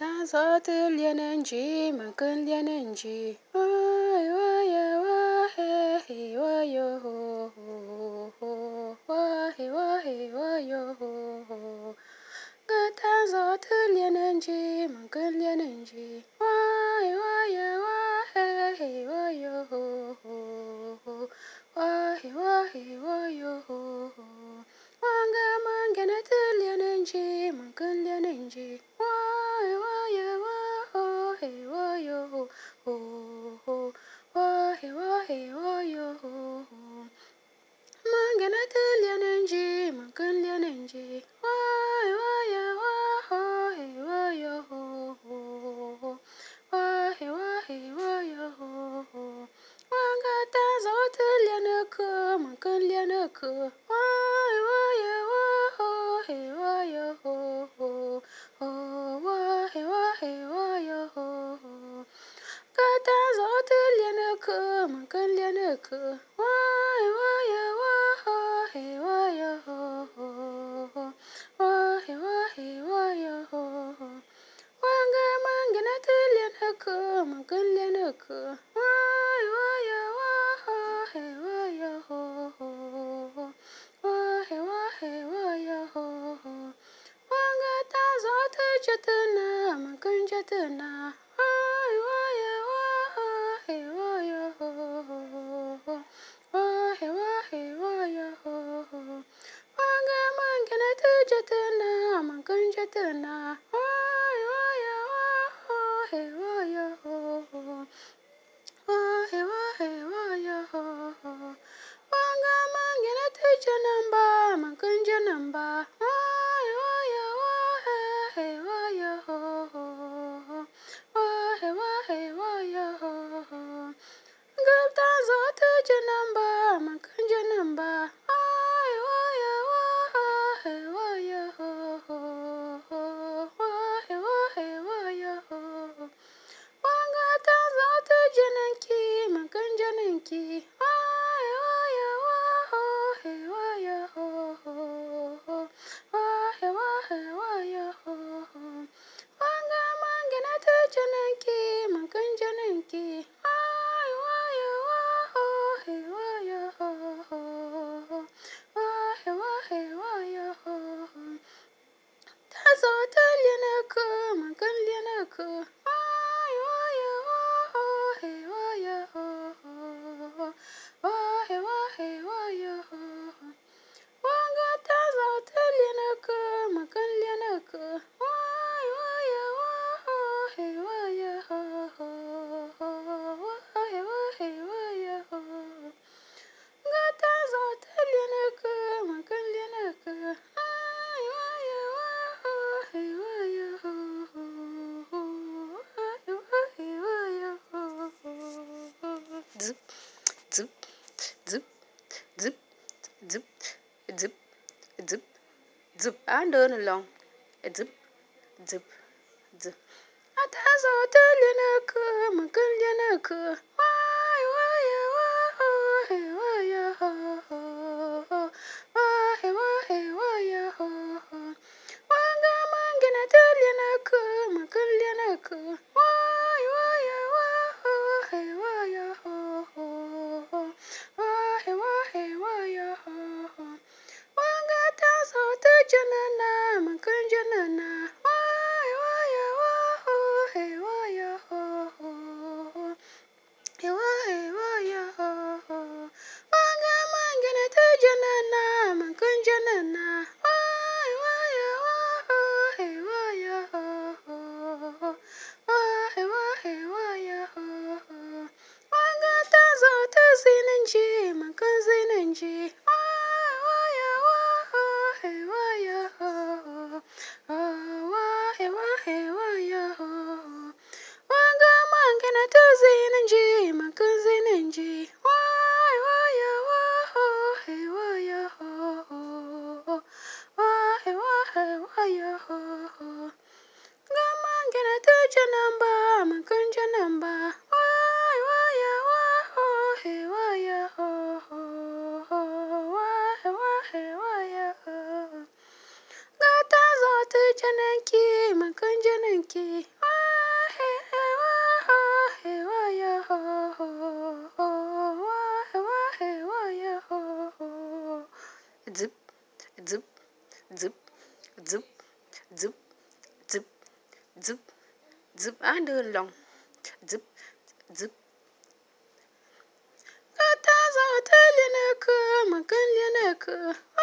ta zo tu lian ji ma kun lian ji wa ya wa he wa yo wa yo ga ta zo tu lian ji ma kun lian ji wa ya wa he wa yo wa yo wanga mangena tu lian ji ma kun lian ji wa ya wa he wa yo wa yo mangena tu lian ji ma kun lian ji wa ya wa he wa yo wa yo wanga ta zo tu lian ku ma kun lian ku wa ya wa he wa yo wa yo ga ta zo tu lian ku ma kun lian ku wa ya wa he wa yo wa yo wanga mangena tu lian ku ma kun lian ku wa ya wa he wa yo wa yo wanga ta zo tu jatna ma kun jatna wa ya wa he wa yo wa yo wanga mangena tu jatna ma kun jatna wa ya wa he wa yo wa yo wanga mangena tu janamba ma kun janamba wa ya wa he wa yo wa yo ga ta zo tu janamba ma kun janamba wa ya wa he wa yo wa yo wanga ta zo tu jananki ma kun jananki wa ya wa he wa yo wa yo wanga mangena tu jananki ma kun jananki wa ya wa he wa yo wa yo ta zo tu lian ku ma kun lian ku wa ya wa he wa yo wa yo wanga ta zo tu lian ku ma kun lian ku wa ya wa he wa yo wa yo ga ta zo tu lian ku ma kun lian ku wa ya wa he wa yo wa yo zip zip zip zip zip zip zip zip ando no long zip zip zip ta zo tu lian ku ma kun lian ku wa ya wa he wa yo wa yo wanga mangena tu lian ku ma kun lian ku wa ya wa he wa yo wa yo wanga ta zo tu janana ma kun janana wa ya wa he wa yo wa yo wanga mangena tu janana ma kun janana wa ya wa he wa yo wa yo wanga ta zo tu zinanji ma kun zinanji wa ya wa he wa yo wa yo wanga mangena tu zinanji ma kun zinanji wa ya wa he wa yo wa yo ga mangena tu janamba ma kun janamba wa ya wa he wa yo wa yo ga ta zo tu jananki ma kun jananki Zip, zip, zip, zip, zip, zip, zip, zip, and along. Zip, zip. Kata za hotel yana ka, makan yana ka.